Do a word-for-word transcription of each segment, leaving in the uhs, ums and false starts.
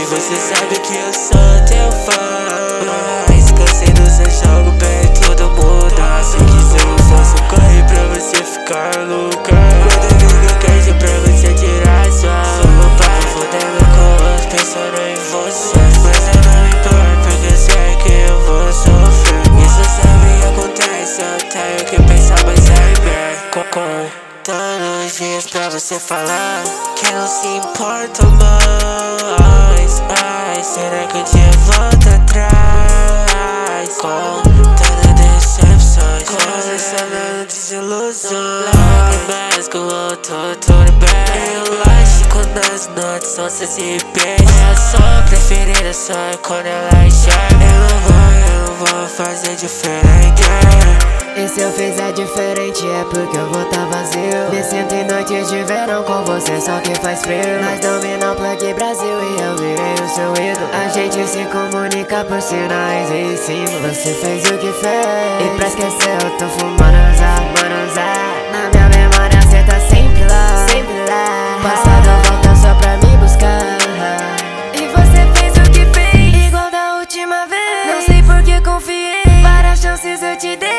E você sabe que eu sou teu fã. Mas cansei do seu jogo, bem, tudo muda. Se quiser eu faço corre pra você ficar louca. Quando eu ligo queijo pra você tirar sua roupa. Fudendo com os pensando em você. Mas eu não me importo porque eu sei que eu vou sofrer. Isso sempre acontece, eu tenho que pensar mais em mim. Contando os dias pra você falar que não se importa mais. Ai, será que um dia volta atrás? Contando decepções, colecionando desilusões. Lágrimas com outro, tudo bem. Elástico nas notas, são seus e pés. É a sua preferida, só é quando ela enxerga. Eu não vou, eu não vou fazer diferente. E se eu fizer diferente é porque eu vou tá vazio. Me sinto em noites de verão com você, só que faz frio. Nós domina o plug Brasil e eu virei o seu ídolo. A gente se comunica por sinais e sim, você fez o que fez. E pra esquecer eu tô fumando usar, fumando usar. Na minha memória cê tá sempre lá, sempre lá. Passado volta só pra me buscar. E você fez o que fez, igual da última vez. Não sei por que confiei, várias chances eu te dei.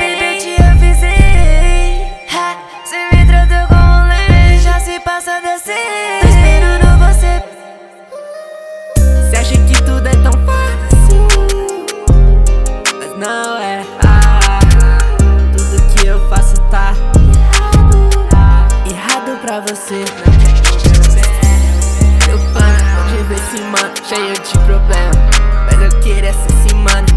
Não é, ah, tudo que eu faço tá errado, errado pra você. Eu pano de ver esse mano cheio de problema, mas eu queria ser esse mano.